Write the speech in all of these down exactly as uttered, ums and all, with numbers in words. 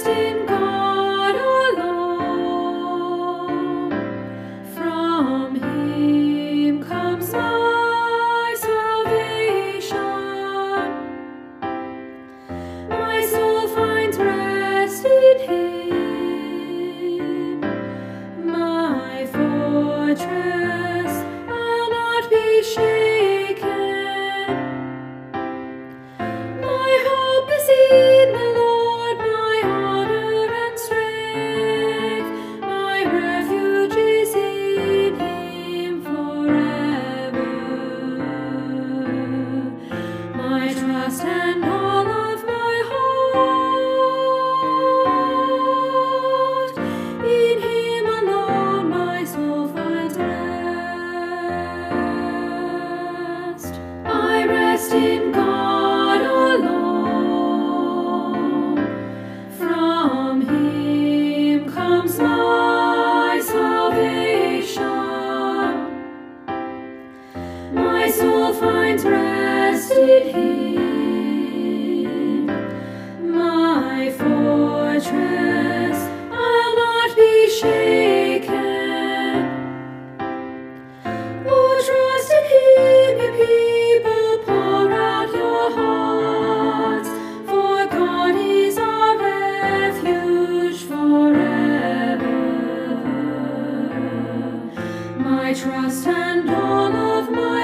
rest in God alone. From Him comes my salvation. My soul finds rest in Him, my fortress. I'll not be shaken. My hope is in the Lord, my honor and strength. My refuge is in Him forever. My trust and all of my heart, in Him alone my soul finds rest. I rest in God alone. From Him comes my salvation. My soul finds rest in Him, my fortress. I'll not be shaken. Oh, trust in Him, you people, pour out your hearts, for God is our refuge forever. My trust and all of my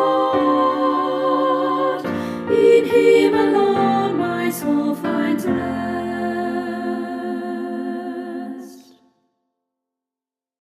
heart, in Him alone my soul finds rest.